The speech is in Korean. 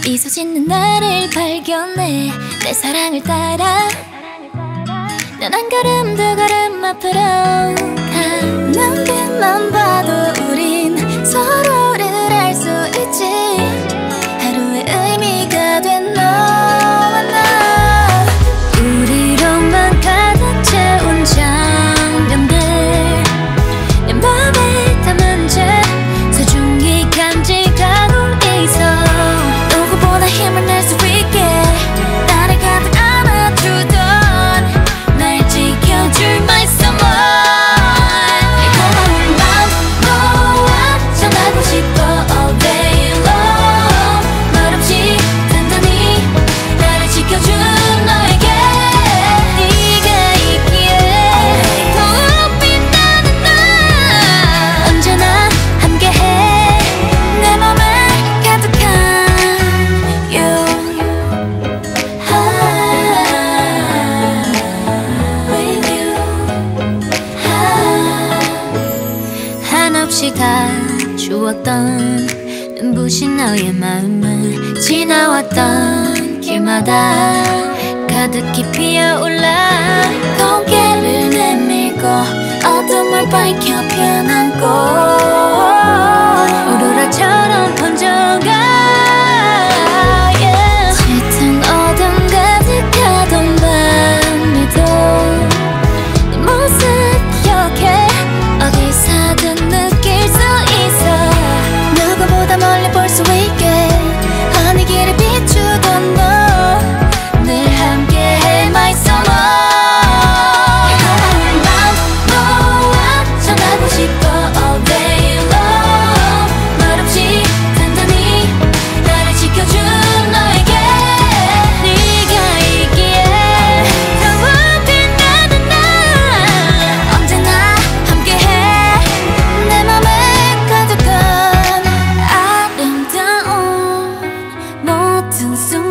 미소 짓는 나를 발견해 내 사랑을 따라 난 한 걸음 두 걸음 앞으로 가. 눈빛만 봐도 우린 서로를 알 수 있지. 하루의 의미가 된 너와 나. 우리로만 가득 채운 장면들 내 맘에 담은 채 소중히 간직하고 있어. 누구보다 힘을 낼 수 있게 나를 가득 안아주던 날 지켜줄 my someone. 한없이 다 주었던 눈부신 너의 마음은 지나왔던 길마다 가득히 피어올라. 고개를 내밀고 어둠을 밝혀 편안고 오로라처럼 번져가. 짙은 어둠 가득하던 밤에도 네 모습 기억해. 어디서든 느낄 수 있어. 누구보다 멀리 볼 수 있게 하늘 길을 비추던 너 늘 함께해 my summer. 가라는 밤 너와 전하고 싶어 all day long. 말없이 단단히 나를 지켜준 너에게 네가 있기에 더 빛나는 나 언제나 함께해. 내 맘에 가득한 아름다운 모든 순간